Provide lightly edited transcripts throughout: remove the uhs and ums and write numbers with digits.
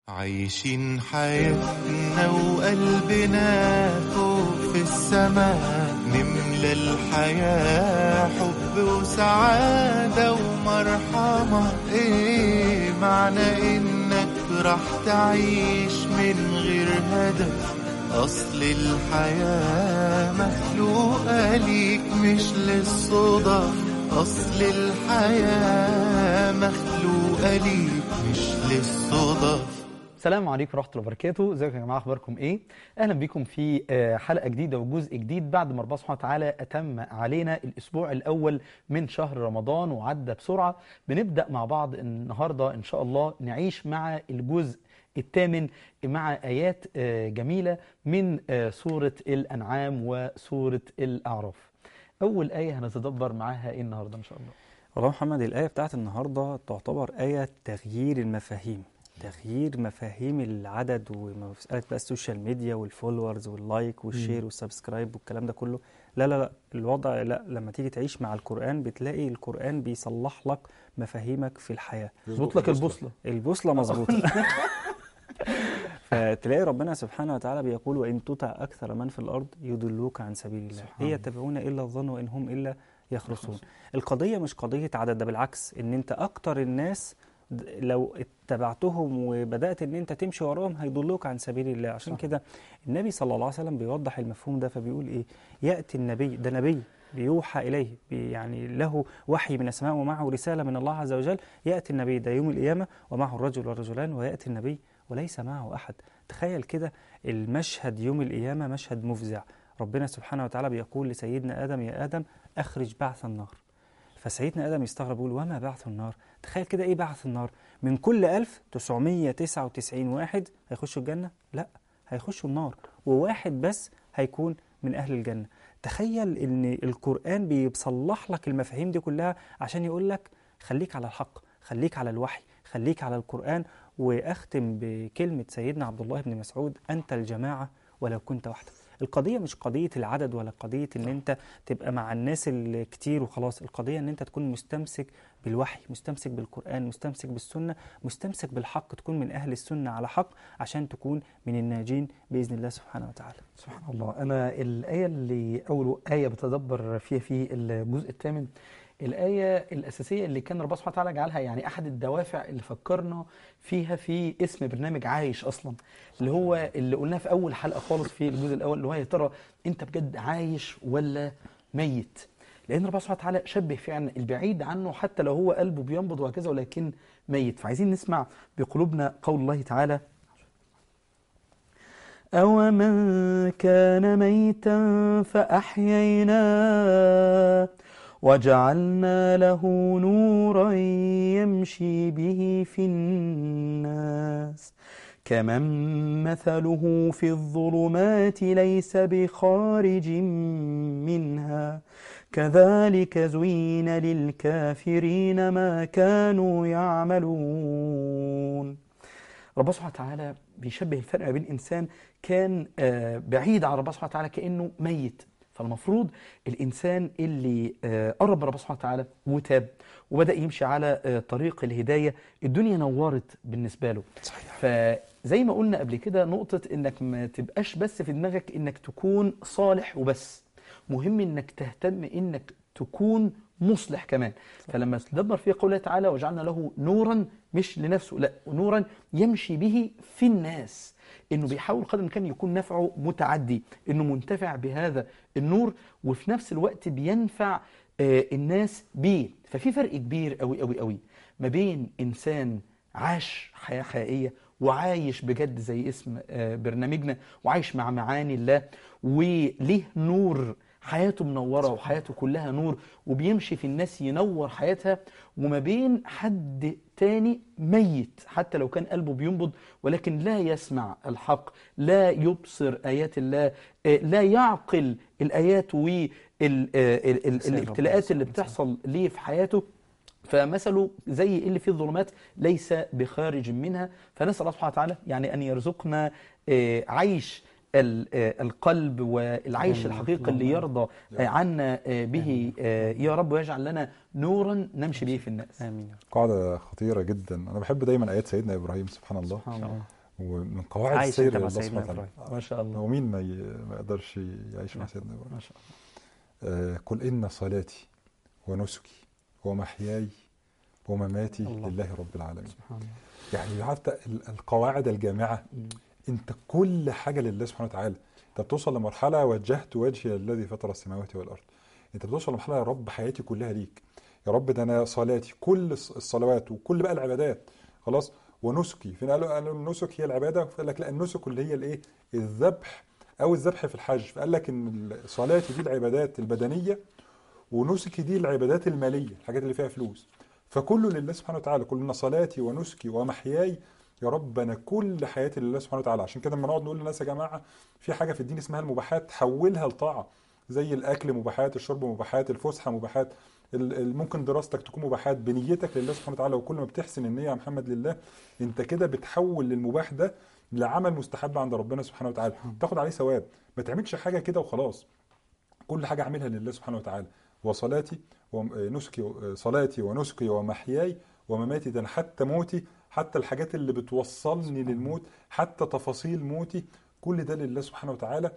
عايشين حياتنا وقلبنا فوق في السماء، نملى الحياة حب وسعادة ومرحمة. ايه معنى انك راح تعيش من غير هدف؟ اصل الحياة مخلوقة ليك مش للصدف. أصل الحياة مخلوقة ليك مش للصدف. السلام عليكم ورحمة الله وبركاته. ازيكم يا جماعة، اخباركم ايه؟ اهلا بكم في حلقة جديدة وجزء جديد بعد ما ربنا سبحانه وتعالى اتم علينا الاسبوع الاول من شهر رمضان وعدى بسرعة. بنبدأ مع بعض النهاردة ان شاء الله نعيش مع الجزء الثامن مع آيات جميلة من سورة الأنعام وسورة الأعراف. أول آية هنتدبر معاها إيه النهاردة إن شاء الله؟ والله محمد، الآية بتاعت النهاردة تعتبر آية تغيير المفاهيم، تغيير مفاهيم العدد ومسألة بقى السوشيال ميديا والفولورز واللايك والشير والسبسكرايب والكلام ده كله. لا الوضع لا، لما تيجي تعيش مع القرآن بتلاقي القرآن بيصلح لك مفاهيمك في الحياة، يظبط لك البوصلة مظبوطة. فتلاقي ربنا سبحانه وتعالى بيقول: وإن تطع أكثر من في الأرض يضلوك عن سبيل الله إن يتبعون إلا الظن وإن هم إلا يخرصون. القضية مش قضية عدد، ده بالعكس، إن أنت أكتر الناس لو اتبعتهم وبدأت إن أنت تمشي وراهم هيضلوك عن سبيل الله. عشان كده النبي صلى الله عليه وسلم بيوضح المفهوم ده، فبيقول إيه؟ يأتي النبي، ده نبي بيوحى إليه، يعني له وحي من السماء ومعه رسالة من الله عز وجل. يأتي النبي ده يوم القيامة ومعه الرجل والرجلان، ويأتي النبي وليس معه أحد. تخيل كده المشهد يوم القيامة، مشهد مفزع. ربنا سبحانه وتعالى بيقول لسيدنا آدم: يا آدم أخرج بعث النار. فسيدنا آدم يستغرب يقول: وما بعث النار؟ تخيل كده إيه بعث النار؟ من كل 1999 واحد هيخشوا الجنة؟ لا، هيخشوا النار، وواحد بس هيكون من أهل الجنة. تخيل إن القرآن بيصلح لك المفاهيم دي كلها عشان يقول لك خليك على الحق، خليك على الوحي، خليك على القرآن. وأختم بكلمة سيدنا عبد الله بن مسعود: أنت الجماعة ولو كنت وحدك. القضية مش قضية العدد ولا قضية إن أنت تبقى مع الناس الكتير وخلاص. القضية إن أنت تكون مستمسك بالوحي، مستمسك بالقرآن، مستمسك بالسنة، مستمسك بالحق، تكون من أهل السنة على حق عشان تكون من الناجين بإذن الله سبحانه وتعالى. سبحان الله. أنا الآية اللي أول آية بتدبر فيها في الجزء الثامن، الآية الأساسية اللي كان ربنا سبحانه وتعالى جعلها يعني أحد الدوافع اللي فكرنا فيها في اسم برنامج عايش أصلا، اللي هو اللي قلناه في أول حلقة خالص في الجزء الأول، اللي هو يا ترى أنت بجد عايش ولا ميت؟ لأن ربنا سبحانه وتعالى شبه فعلا البعيد عنه حتى لو هو قلبه بينبض وهكذا ولكن ميت. فعايزين نسمع بقلوبنا قول الله تعالى: أومن كان ميتا فأحييناه وجعلنا له نورا يمشي به في الناس كمن مثله في الظلمات ليس بخارج منها كذلك زين للكافرين ما كانوا يعملون. ربنا سبحانه وتعالى بيشبه الفرق بين إنسان كان بعيد عن ربنا سبحانه وتعالى كأنه ميت. فالمفروض الإنسان اللي قرب من ربنا سبحانه وتعالى وتاب وبدأ يمشي على طريق الهداية، الدنيا نورت بالنسبة له. صحيح. فزي ما قلنا قبل كده، نقطة إنك ما تبقاش بس في دماغك إنك تكون صالح وبس، مهم إنك تهتم إنك تكون مصلح كمان. فلما تدبر فيه قوله تعالى: وجعلنا له نورا، مش لنفسه، لا، نورا يمشي به في الناس، انه بيحاول قدر الامكان يكون نفعه متعدي، انه منتفع بهذا النور وفي نفس الوقت بينفع الناس بيه. ففي فرق كبير قوي قوي قوي ما بين انسان عاش حياة حقيقية وعايش بجد زي اسم برنامجنا، وعايش مع معاني الله وليه نور، حياته منورة وحياته كلها نور وبيمشي في الناس ينور حياتها، وما بين حد تاني ميت حتى لو كان قلبه بينبض ولكن لا يسمع الحق، لا يبصر آيات الله، لا يعقل الآيات والابتلاءات اللي بتحصل ليه في حياته. فمثله زي اللي في الظلمات ليس بخارج منها. فنسأل الله سبحانه وتعالى يعني أن يرزقنا عيش القلب والعيش الحقيقي اللي يرضى عنا به يا رب، ويجعل لنا نورا نمشي به في الناس. آمين. قاعدة خطيرة جدا. أنا بحب دايما آيات سيدنا إبراهيم، سبحان الله. ومن قواعد عايش السير انت الى مع الله سيدنا سبحانه وتعالى. ابراهيم. ما شاء الله. هو مين ما يقدرش يعيش مع سيدنا ابراهيم؟ ما شاء الله. قل إن صلاتي ونسكي ومحياي ومماتي الله. لله رب العالمين. سبحان الله. يعني حتى القواعد الجامعة، انت كل حاجة لله سبحانه وتعالى. انت بتوصل لمرحلة وجهت وجهي الذي فطر السماوات والأرض. انت بتوصل لمرحلة يا رب حياتي كلها ليك يا رب، ده انا صلاتي كل الصلوات وكل بقى العبادات خلاص، ونسكي. فين قالوا النسك هي العبادة؟ فقال لك لا، النسك اللي هي الايه، الذبح او الذبح في الحج. فقال لك ان صلاتي دي العبادات البدنية، ونسكي دي العبادات المالية، الحاجات اللي فيها فلوس. فكله لله سبحانه وتعالى. كل إن صلاتي ونسكي ومحياي يا رب، انا كل حياتي لله سبحانه وتعالى. عشان كده لما نقعد نقول للناس يا جماعه في حاجه في الدين اسمها المباحات، حولها لطاعه. زي الاكل مباحات، الشرب مباحات، الفسحه مباحات، ممكن دراستك تكون مباحات بنيتك لله سبحانه وتعالى. وكل ما بتحسن النيه يا محمد لله، انت كده بتحول للمباح ده لعمل مستحب عند ربنا سبحانه وتعالى، تاخد عليه ثواب. ما تعملش حاجه كده وخلاص، كل حاجه اعملها لله سبحانه وتعالى. وصلاتي ونسكي، صلاتي ونسكي ومحياي ومماتي، ده حتى موتي، حتى الحاجات اللي بتوصلني للموت، حتى تفاصيل موتي، كل ده لله سبحانه وتعالى.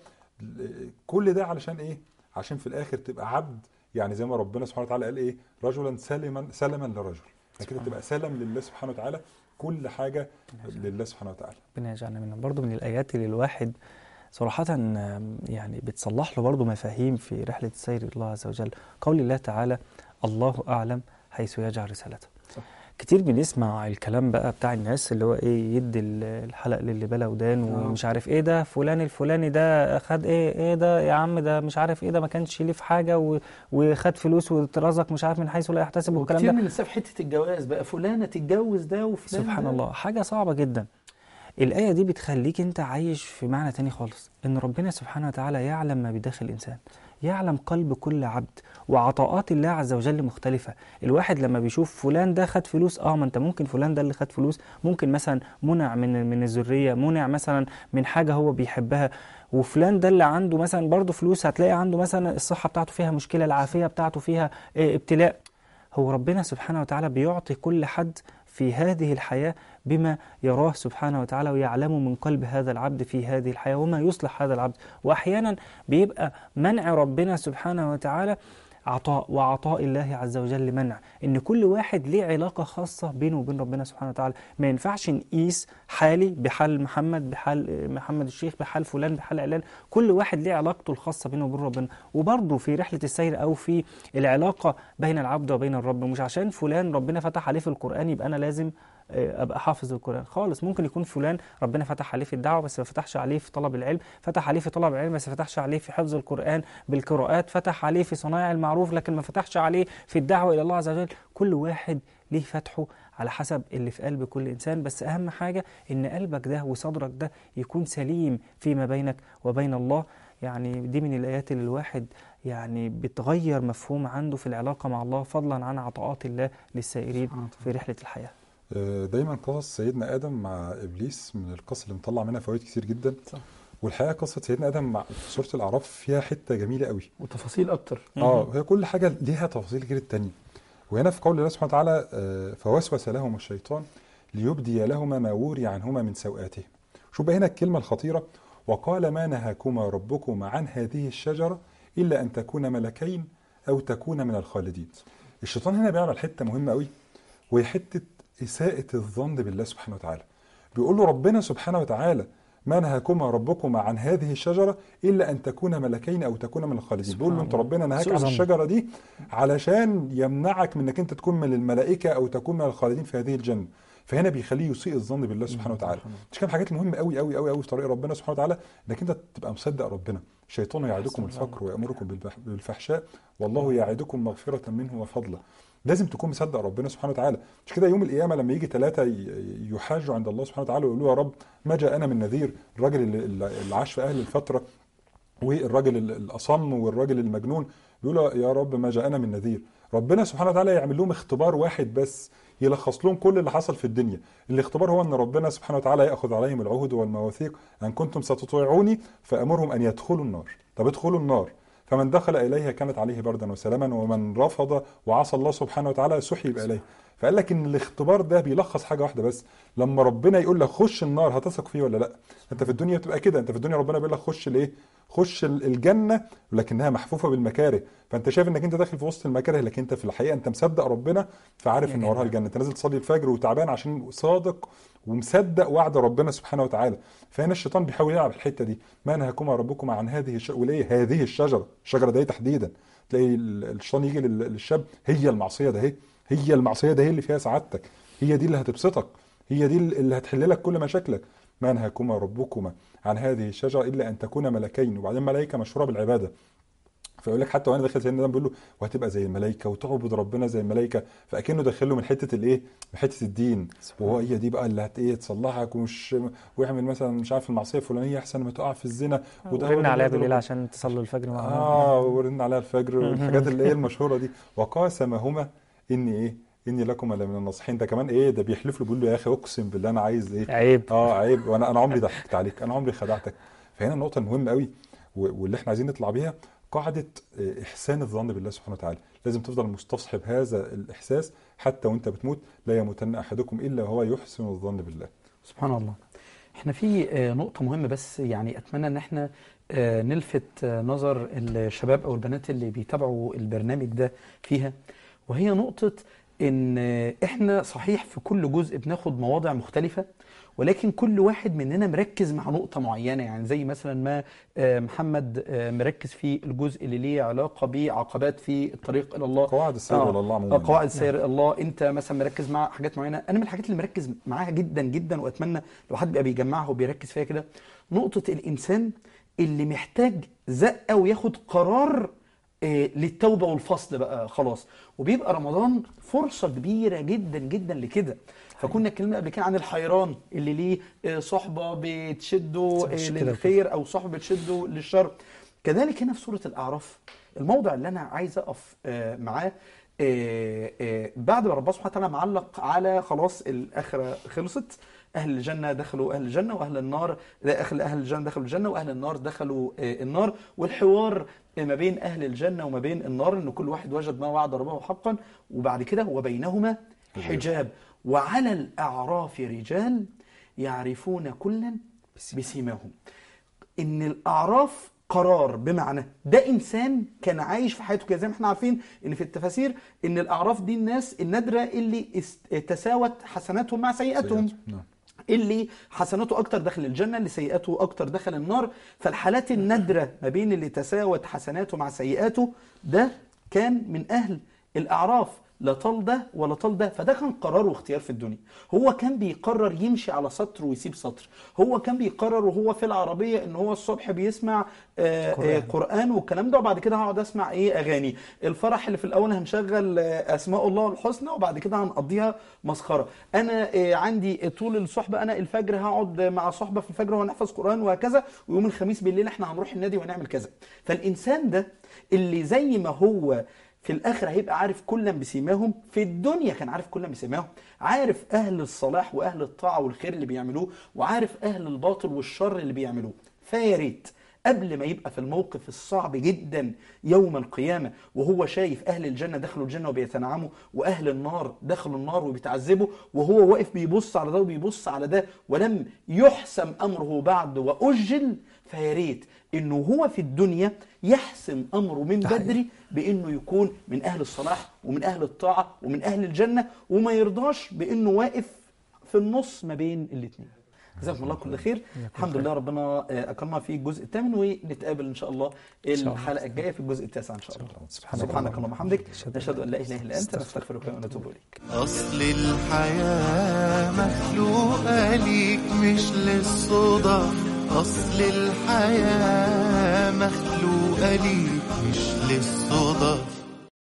كل ده علشان ايه؟ عشان في الاخر تبقى عبد، يعني زي ما ربنا سبحانه وتعالى قال ايه، رجلا سلما لرجل. فكده تبقى سلم لله سبحانه وتعالى، كل حاجة لله سبحانه وتعالى. ربنا يجعلنا منهم. برضو من الآيات اللي الواحد صراحة يعني بتصلح له برضو مفاهيم في رحلة السير إلى الله عز وجل. قول الله تعالى: الله أعلم حيث يجعل رسالته. كتير بنسمع الكلام بقى بتاع الناس اللي هو ايه، يدي الحلق للي بلا ودان ومش عارف ايه، ده فلان الفلاني ده خد ايه ده يا عم، ده مش عارف ايه، ده ما كانش ليه في حاجه وخد فلوس واترزق مش عارف من حيث لا يحتسب، والكلام ده. كتير من الناس في حته الجواز بقى فلانه تتجوز ده وفلان سبحان ده. الله، حاجه صعبه جدا. الآية دي بتخليك انت عايش في معنى تاني خالص، ان ربنا سبحانه وتعالى يعلم ما بداخل الإنسان، يعلم قلب كل عبد، وعطاءات الله عز وجل مختلفة. الواحد لما بيشوف فلان ده خد فلوس، ما انت ممكن فلان ده اللي خد فلوس ممكن مثلا منع من الذرية، منع مثلا من حاجة هو بيحبها، وفلان ده اللي عنده مثلا برضه فلوس هتلاقي عنده مثلا الصحة بتاعته فيها مشكلة، العافية بتاعته فيها ابتلاء. هو ربنا سبحانه وتعالى بيعطي كل حد في هذه الحياة بما يراه سبحانه وتعالى، ويعلم من قلب هذا العبد في هذه الحياة وما يصلح هذا العبد. وأحيانا بيبقى منع ربنا سبحانه وتعالى عطاء، وعطاء الله عز وجل منع، إن كل واحد ليه علاقة خاصة بينه وبين ربنا سبحانه وتعالى. ما ينفعش نقيس حالي بحال محمد، بحال محمد الشيخ، بحال فلان، بحال علان. كل واحد ليه علاقته الخاصة بينه وبين ربنا. وبرضه في رحلة السير أو في العلاقة بين العبد وبين الرب، مش عشان فلان ربنا فتح عليه في القرآن يبقى أنا لازم أبقى حافظ القرآن خالص. ممكن يكون فلان ربنا فتح عليه في الدعوة بس ما فتحش عليه في طلب العلم، فتح عليه في طلب العلم بس ما فتحش عليه في حفظ القرآن بالقراءات، فتح عليه في صنايع المعروف لكن ما فتحش عليه في الدعوة إلى الله عز وجل. كل واحد ليه فتحه على حسب اللي في قلب كل إنسان. بس أهم حاجة إن قلبك ده وصدرك ده يكون سليم فيما بينك وبين الله. يعني دي من الآيات اللي الواحد يعني بتغير مفهوم عنده في العلاقة مع الله، فضلا عن عطاءات الله للسائرين في رحلة الحياة. دايما قصص سيدنا آدم مع إبليس من القصص اللي مطلع منها فوائد كتير جدا. صح. والحقيقة قصة سيدنا آدم مع في سورة الأعراف فيها حتة جميلة قوي وتفاصيل أكتر. هي كل حاجة ليها تفاصيل غير التانية. وهنا في قول الله سبحانه وتعالى فوسوس لهم الشيطان ليبدي لهما ما وري عنهما من سوآتهم. شوف بقى هنا الكلمة الخطيرة: وقال ما نهاكما ربكما عن هذه الشجرة إلا أن تكونا ملكين أو تكونا من الخالدين. الشيطان هنا بيعمل حتة مهمة قوي، وهي حتة إساءة الظن بالله سبحانه وتعالى. بيقول له ربنا سبحانه وتعالى ما نهاكما ربكما عن هذه الشجرة إلا أن تكونا ملكين أو تكونا من الخالدين. بيقول له أنت ربنا نهاك عن الشجرة دي علشان يمنعك من أنك أنت تكون من الملائكة أو تكون من الخالدين في هذه الجنة. فهنا بيخليه يسيء الظن بالله سبحانه وتعالى. مش كان حاجات مهمة قوي قوي قوي قوي في طريق ربنا سبحانه وتعالى انك انت تبقى مصدق ربنا. الشيطان يعدكم الفقر ويأمركم بالفحشاء والله يعدكم مغفرة منه وفضلا. لازم تكون مصدق ربنا سبحانه وتعالى. مش كده يوم القيامة لما يجي 3 يحاجوا عند الله سبحانه وتعالى ويقولوا يا رب ما جاءنا من نذير، الراجل اللي عاش في أهل الفترة والراجل الأصم والراجل المجنون، بيقولوا يا رب ما جاءنا من نذير. ربنا سبحانه وتعالى يعمل لهم اختبار واحد بس يلخص لهم كل اللي حصل في الدنيا. الاختبار هو ان ربنا سبحانه وتعالى يأخذ عليهم العهود والمواثيق ان كنتم ستطيعوني فأمرهم ان يدخلوا النار. طب ادخلوا النار، فمن دخل إليها كانت عليه بردا وسلاما ومن رفض وعصى الله سبحانه وتعالى سحب إليه. فقال لك ان الاختبار ده بيلخص حاجه واحده بس، لما ربنا يقول لك خش النار هتثق فيه ولا لا. انت في الدنيا بتبقى كده، انت في الدنيا ربنا بيقول لك خش الايه، خش الجنه، ولكنها محفوفه بالمكاره، فانت شايف انك انت داخل في وسط المكاره، لكن انت في الحقيقه انت مصدق ربنا، فعارف ان وراها الجنه. انت نازل تصلي الفجر وتعبان عشان صادق ومصدق وعد ربنا سبحانه وتعالى. فهنا الشيطان بيحاول يلعب الحته دي، ما نهاكما ربكما عن هذه وليه هذه الشجره دي تحديدا. تلاقي الشيطان يجي للشاب، هي المعصيه ده، هي المعصيه ده، هي اللي فيها سعادتك، هي دي اللي هتبسطك، هي دي اللي هتحل لك كل مشاكلك. ما نهاكما ربكما عن هذه الشجره الا ان تكونا ملكين. وبعدين ملائكه مشهوره بالعباده، فيقول لك حتى وانا داخل سيدنا ادم بيقول له وهتبقى زي الملائكه وتعبد ربنا زي الملائكه، فاكنه داخله من حته الايه، من حته الدين، وهو هي دي بقى اللي ايه تصلحك، ومش ويعمل مثلا مش عارف المعصيه الفلانيه احسن ما تقع في الزنا، ورن عليها بالليل عشان تصلوا الفجر مع ورن عليها الفجر والحاجات اللي هي المشهوره دي. وقاسمهما اني ايه، اني لكم لمن الناصحين. ده كمان ايه، ده بيحلف له بيقول له يا اخي اقسم بالله انا عايز ايه، عيب عيب، وانا عمري ضحكت عليك، انا عمري خدعتك. فهنا النقطه المهمه قوي واللي احنا عايزين نطلع بيها، قاعدة إحسان الظن بالله سبحانه وتعالى. لازم تفضل مستصحب هذا الإحساس حتى وانت بتموت، لا يموتن أحدكم إلا وهو يحسن الظن بالله. سبحان الله. احنا في نقطة مهمة بس يعني أتمنى أن احنا نلفت نظر الشباب أو البنات اللي بيتابعوا البرنامج ده فيها، وهي نقطة ان احنا صحيح في كل جزء بناخد مواضع مختلفة، ولكن كل واحد مننا مركز مع نقطة معينة. يعني زي مثلا ما محمد مركز في الجزء اللي ليه علاقة بعقبات في الطريق إلى الله، قواعد السير إلى الله عموما، قواعد السير إلى الله. انت مثلا مركز مع حاجات معينة، انا من الحاجات اللي مركز معاها جدا جدا، واتمنى لو حد بقى بيجمعها وبيركز فيها كده، نقطة الانسان اللي محتاج زقة وياخد قرار للتوبة والفصل بقى خلاص. وبيبقى رمضان فرصة كبيرة جدا جدا لكده. فكنا اتكلمنا قبل كده عن الحيران اللي ليه صحبة بتشده للخير أو صحبة بتشده للشر. كذلك هنا في سورة الأعراف الموضع اللي أنا عايز أقف معاه بعد ما ربنا سبحانه وتعالى معلق على خلاص الآخرة خلصت، أهل الجنة دخلوا أهل الجنة وأهل النار أهل الجنة دخلوا الجنة وأهل النار دخلوا النار، والحوار ما بين أهل الجنة وما بين النار إن كل واحد وجد ما وعد ربه حقا، وبعد كده وبينهما حجاب وعلى الأعراف رجال يعرفون كلا بسيماهم. إن الأعراف قرار، بمعنى ده إنسان كان عايش في حياته كده. زي ما احنا عارفين إن في التفاسير إن الأعراف دي الناس النادرة اللي تساوت حسناتهم مع سيئاتهم، اللي حسناته أكتر دخل الجنة، اللي سيئاته أكتر دخل النار. فالحالات النادرة ما بين اللي تساوت حسناته مع سيئاته ده كان من أهل الأعراف، لا طال ده ولا طال ده. فده كان قرار واختيار في الدنيا. هو كان بيقرر يمشي على سطر ويسيب سطر، هو كان بيقرر وهو في العربية ان هو الصبح بيسمع قرآن والكلام ده، وبعد كده هقعد اسمع اغاني الفرح اللي في الاول هنشغل اسماء الله الحسنى، وبعد كده هنقضيها مسخرة. انا عندي طول الصحبة، انا الفجر هقعد مع صحبة في الفجر وهنحفظ قرآن وهكذا، ويوم الخميس بالليل احنا هنروح النادي ونعمل كذا. فالانسان ده اللي زي ما هو في الآخر هيبقى عارف كلا بسيماهم، في الدنيا كان عارف كلا بسيماهم، عارف أهل الصلاح وأهل الطاعة والخير اللي بيعملوه، وعارف أهل الباطل والشر اللي بيعملوه. فياريت قبل ما يبقى في الموقف الصعب جدا يوم القيامة وهو شايف أهل الجنة دخلوا الجنة وبيتنعموا، وأهل النار دخلوا النار وبيتعذبوا، وهو واقف بيبص على ده وبيبص على ده ولم يحسم أمره بعد وأجل. فياريت إنه هو في الدنيا يحسم أمره من بدري بإنه يكون من أهل الصلاح ومن أهل الطاعة ومن أهل الجنة، وما يرضاش بإنه واقف في النص ما بين الاثنين. جزاكم الله كل خير. الحمد لله ربنا أكرمنا في الجزء الثامن، ونتقابل إن شاء الله الحلقة الجاية في الجزء التاسع إن شاء الله. سبحانك اللهم وبحمدك، نشهد أن لا إله إلا أنت، نستغفرك ونتوب إليك. أصل الحياة مخلوقة ليك مش للصدف، أصل الحياة مخلوقة ليك مش للصدف.